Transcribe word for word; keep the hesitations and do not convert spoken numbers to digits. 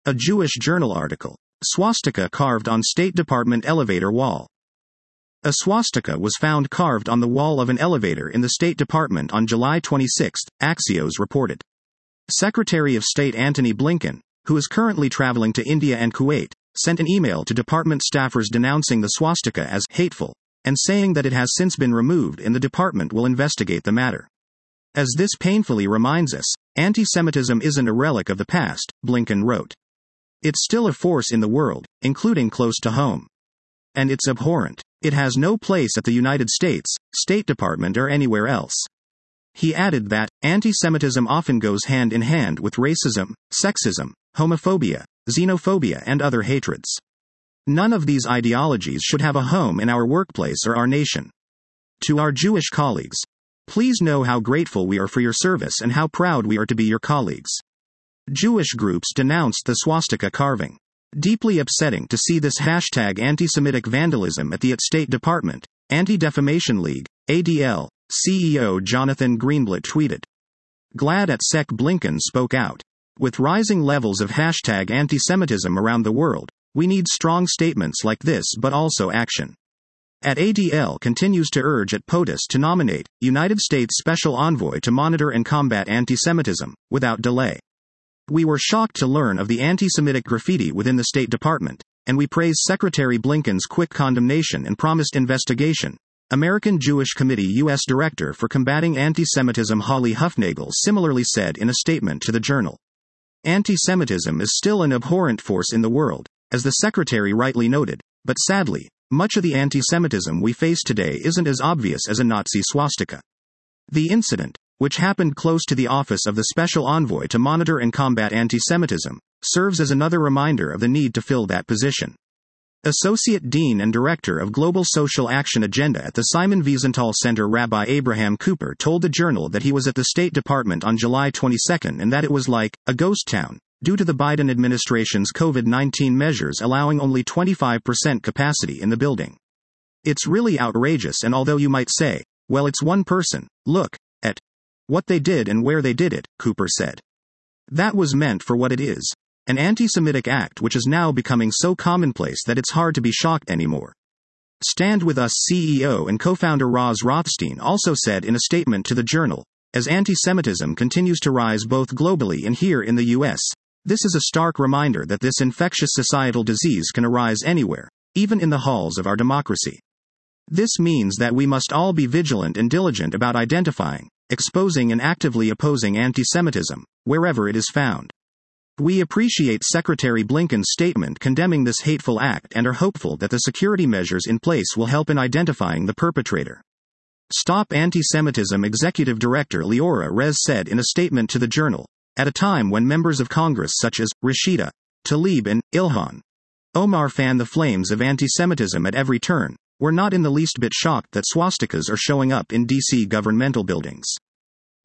A Jewish Journal article. Swastika carved on State Department elevator wall. A swastika was found carved on the wall of an elevator in the State Department on July twenty-sixth, Axios reported. Secretary of State Antony Blinken, who is currently traveling to India and Kuwait, sent an email to department staffers denouncing the swastika as hateful, and saying that it has since been removed and the department will investigate the matter. As this painfully reminds us, anti-Semitism isn't a relic of the past, Blinken wrote. It's still a force in the world, including close to home. And it's abhorrent. It has no place at the United States, State Department or anywhere else. He added that, anti-Semitism often goes hand in hand with racism, sexism, homophobia, xenophobia and other hatreds. None of these ideologies should have a home in our workplace or our nation. To our Jewish colleagues, please know how grateful we are for your service and how proud we are to be your colleagues. Jewish groups denounced the swastika carving. Deeply upsetting to see this hashtag anti-Semitic vandalism at the State Department, Anti-Defamation League, A D L, C E O Jonathan Greenblatt tweeted. Glad at Sec Blinken spoke out. With rising levels of hashtag anti-Semitism around the world, we need strong statements like this but also action. At A D L continues to urge at POTUS to nominate United States Special Envoy to monitor and combat anti-Semitism, without delay. We were shocked to learn of the anti-Semitic graffiti within the State Department, and we praise Secretary Blinken's quick condemnation and promised investigation. American Jewish Committee U S Director for Combating Anti-Semitism Holly Huffnagel similarly said in a statement to the Journal. Anti-Semitism is still an abhorrent force in the world, as the Secretary rightly noted, but sadly, much of the anti-Semitism we face today isn't as obvious as a Nazi swastika. The incident, which happened close to the office of the Special Envoy to monitor and combat anti-Semitism, serves as another reminder of the need to fill that position. Associate Dean and Director of Global Social Action Agenda at the Simon Wiesenthal Center Rabbi Abraham Cooper told the Journal that he was at the State Department on July twenty-second and that it was like a ghost town, due to the Biden administration's COVID nineteen measures allowing only twenty-five percent capacity in the building. It's really outrageous, and although you might say, well, it's one person, look at what they did and where they did it, Cooper said. That was meant for what it is. An anti-Semitic act which is now becoming so commonplace that it's hard to be shocked anymore. Stand With Us C E O and co-founder Roz Rothstein also said in a statement to the Journal, as anti-Semitism continues to rise both globally and here in the U S, this is a stark reminder that this infectious societal disease can arise anywhere, even in the halls of our democracy. This means that we must all be vigilant and diligent about identifying, exposing and actively opposing anti-Semitism, wherever it is found. We appreciate Secretary Blinken's statement condemning this hateful act and are hopeful that the security measures in place will help in identifying the perpetrator. Stop Anti-Semitism Executive Director Leora Rez said in a statement to the Journal, at a time when members of Congress such as Rashida Tlaib and Ilhan Omar fan the flames of anti-Semitism at every turn, we're not in the least bit shocked that swastikas are showing up in D C governmental buildings.